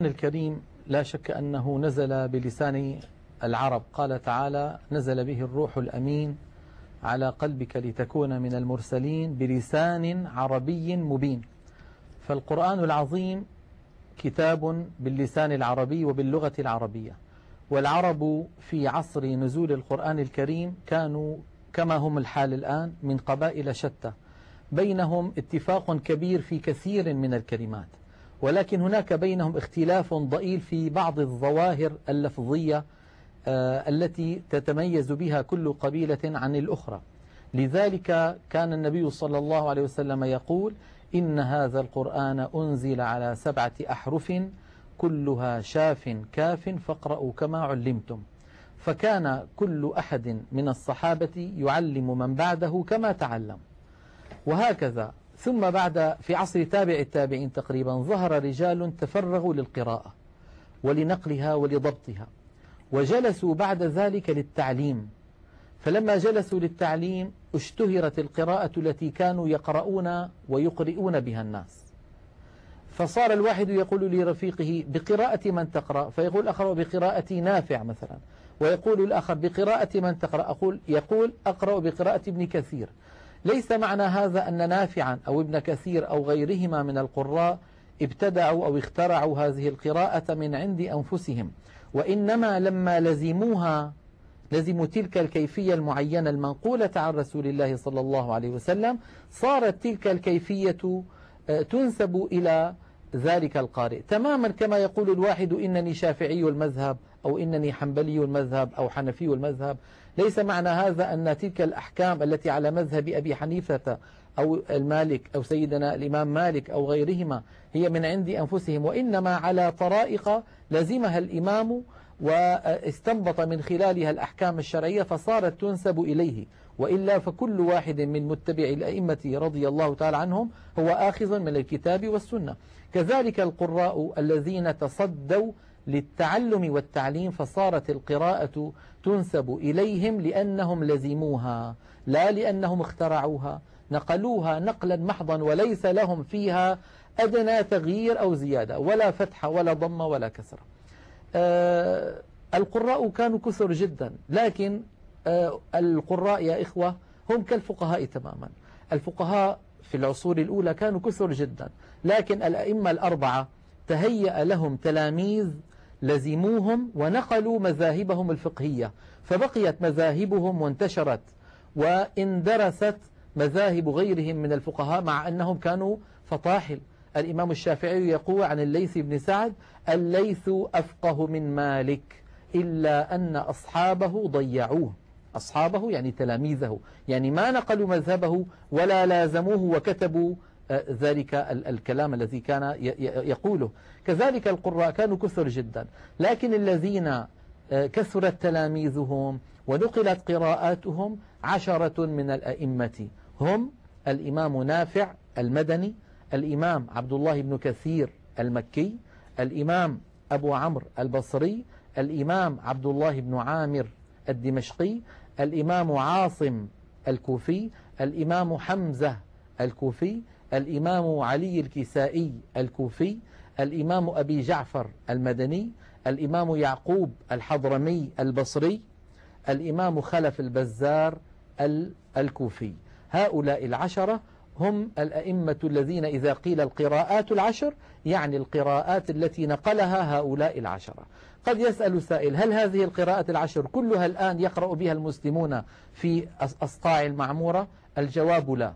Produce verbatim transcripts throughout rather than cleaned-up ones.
الكريم لا شك أنه نزل بلسان العرب. قال تعالى: نزل به الروح الأمين على قلبك لتكون من المرسلين بلسان عربي مبين. فالقرآن العظيم كتاب باللسان العربي وباللغة العربية، والعرب في عصر نزول القرآن الكريم كانوا كما هم الحال الآن من قبائل شتى، بينهم اتفاق كبير في كثير من الكلمات، ولكن هناك بينهم اختلاف ضئيل في بعض الظواهر اللفظية آه التي تتميز بها كل قبيلة عن الأخرى. لذلك كان النبي صلى الله عليه وسلم يقول: إن هذا القرآن أنزل على سبعة أحرف كلها شاف كاف فاقرأوا كما علمتم. فكان كل أحد من الصحابة يعلم من بعده كما تعلم. وهكذا ثم بعد في عصر تابع التابعين تقريبا ظهر رجال تفرغوا للقراءة ولنقلها ولضبطها، وجلسوا بعد ذلك للتعليم. فلما جلسوا للتعليم اشتهرت القراءة التي كانوا يقرؤون ويقرئون بها الناس، فصار الواحد يقول لرفيقه: بقراءة من تقرأ؟ فيقول: أقرأ بقراءة نافع مثلا، ويقول الآخر: بقراءة من تقرأ؟ أقول يقول: أقرأ بقراءة ابن كثير. ليس معنى هذا أن نافعا أو ابن كثير أو غيرهما من القراء ابتدعوا أو اخترعوا هذه القراءة من عند أنفسهم، وإنما لما لزموها لزموا تلك الكيفية المعينة المنقولة عن رسول الله صلى الله عليه وسلم، صارت تلك الكيفية تنسب إلى ذلك القارئ، تماما كما يقول الواحد: إنني شافعي المذهب أو إنني حنبلي المذهب أو حنفي المذهب. ليس معنى هذا أن تلك الأحكام التي على مذهب أبي حنيفة أو المالك أو سيدنا الإمام مالك أو غيرهما هي من عند أنفسهم، وإنما على طرائق لزمها الإمام واستنبط من خلالها الأحكام الشرعية فصارت تنسب إليه، وإلا فكل واحد من متبع الأئمة رضي الله تعالى عنهم هو آخذ من الكتاب والسنة. كذلك القراء الذين تصدوا للتعلم والتعليم فصارت القراءة تنسب إليهم لأنهم لزموها، لا لأنهم اخترعوها، نقلوها نقلا محضا وليس لهم فيها أدنى تغيير أو زيادة، ولا فتح ولا ضم ولا كسر. آه القراء كانوا كثر جدا، لكن آه القراء يا إخوة هم كالفقهاء تماما. الفقهاء في العصور الأولى كانوا كثر جدا، لكن الأئمة الأربعة تهيأ لهم تلاميذ لزموهم ونقلوا مذاهبهم الفقهية، فبقيت مذاهبهم وانتشرت واندرست مذاهب غيرهم من الفقهاء مع أنهم كانوا فطاحل. الإمام الشافعي يقول عن الليث بن سعد: الليث أفقه من مالك إلا أن أصحابه ضيعوه. أصحابه يعني تلاميذه، يعني ما نقلوا مذهبه ولا لازموه وكتبوا ذلك الكلام الذي كان يقوله. كذلك القراء كانوا كثر جدا، لكن الذين كثرت تلاميذهم ونقلت قراءاتهم عشرة من الأئمة هم الإمام نافع المدني، الإمام عبد الله بن كثير المكي، الإمام أبو عمرو البصري، الإمام عبد الله بن عامر الدمشقي، الإمام عاصم الكوفي، الإمام حمزة الكوفي، الإمام علي الكسائي الكوفي، الإمام أبي جعفر المدني، الإمام يعقوب الحضرمي البصري، الإمام خلف البزار الكوفي. هؤلاء العشرة هم الأئمة الذين إذا قيل القراءات العشر يعني القراءات التي نقلها هؤلاء العشرة. قد يسأل سائل: هل هذه القراءات العشر كلها الآن يقرأ بها المسلمون في أصقاع المعمورة؟ الجواب لا.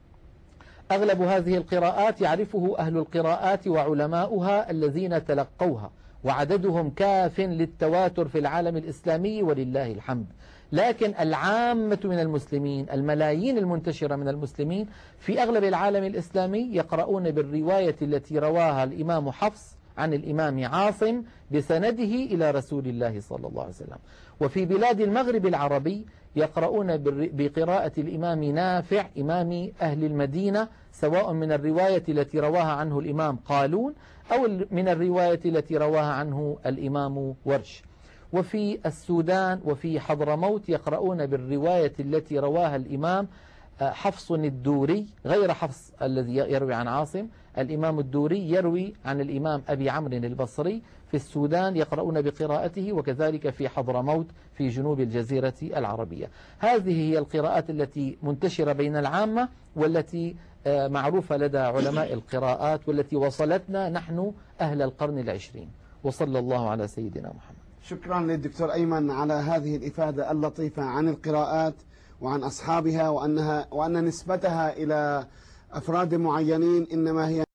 أغلب هذه القراءات يعرفه أهل القراءات وعلماؤها الذين تلقوها، وعددهم كاف للتواتر في العالم الإسلامي ولله الحمد. لكن العامة من المسلمين، الملايين المنتشرة من المسلمين في أغلب العالم الإسلامي يقرؤون بالرواية التي رواها الإمام حفص عن الإمام عاصم بسنده إلى رسول الله صلى الله عليه وسلم. وفي بلاد المغرب العربي يقرؤون بقراءة الإمام نافع إمام أهل المدينة، سواء من الرواية التي رواها عنه الإمام قالون أو من الرواية التي رواها عنه الإمام ورش. وفي السودان وفي حضرموت يقرؤون بالرواية التي رواها الإمام حفص الدوري غير حفص الذي يروي عن عاصم. الإمام الدوري يروي عن الإمام أبي عمرو البصري في السودان يقرؤون بقراءته، وكذلك في حضرموت في جنوب الجزيرة العربية. هذه هي القراءات التي منتشرة بين العامة، والتي معروفة لدى علماء القراءات، والتي وصلتنا نحن أهل القرن العشرين. وصلى الله على سيدنا محمد. شكرا للدكتور أيمن على هذه الإفادة اللطيفة عن القراءات وعن أصحابها، وأنها وأن نسبتها إلى أفراد معينين إنما هي